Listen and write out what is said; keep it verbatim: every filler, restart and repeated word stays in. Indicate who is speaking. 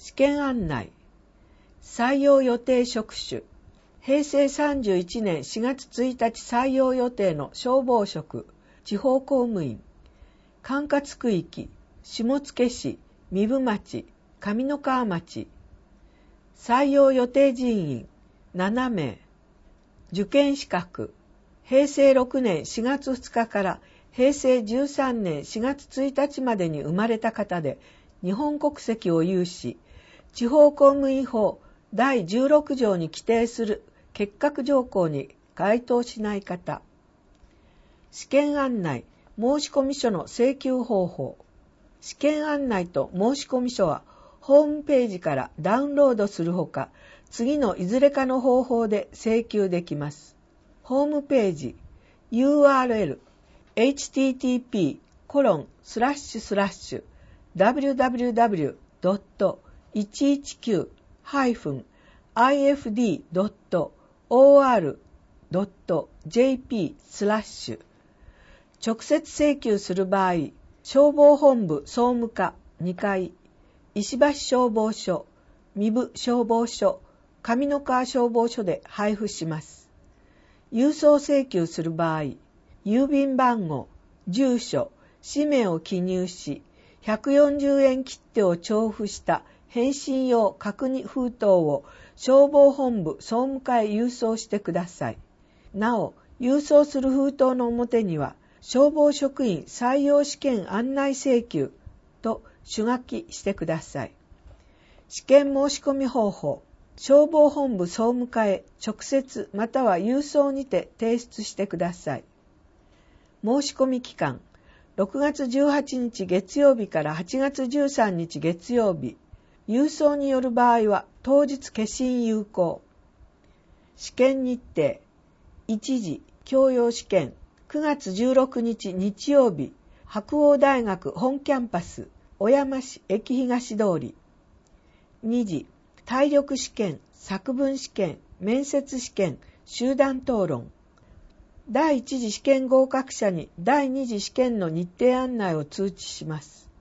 Speaker 1: 試験案内。採用予定職種。平成さんじゅういちねんしがつついたち採用予定の消防職、地方公務員。管轄区域、下野市、壬生町、上三川町。採用予定人員、ななめい。受験資格。平成ろくねんしがつふつかから平成じゅうさんねんしがつついたちまでに生まれた方で、日本国籍を有し、地方公務員法だいじゅうろくじょうに規定する結核条項に該当しない方。試験案内、申込書の請求方法。試験案内と申込書はホームページからダウンロードするほか、次のいずれかの方法で請求できます。ホームページ ユーアールエル エイチティーティーピー コロン スラッシュスラッシュ ダブリューダブリューダブリュー ドット いちいちきゅう ハイフン アイエフディー ドット オーアール ドット ジェーピー スラッシュ。直接請求する場合、消防本部総務課にかい、石橋消防署、壬生消防署、上三川消防署で配布します。郵送請求する場合、郵便番号、住所、氏名を記入し、ひゃくよんじゅうえん切手を帳付した返信用確認封筒を消防本部総務課へ郵送してください。なお、郵送する封筒の表には、消防職員採用試験案内請求と手書きしてください。試験申し込み方法。消防本部総務課へ直接または郵送にて提出してください。申し込み期間。ろくがつじゅうはちにち月曜日からはちがつじゅうさんにち月曜日。郵送による場合は当日消印有効。試験日程。一次教養試験くがつじゅうろくにち日曜日、白鴎大学本キャンパス小山市駅東通り。二次体力試験、作文試験、面接試験、集団討論。第一次試験合格者に第二次試験の日程案内を通知します。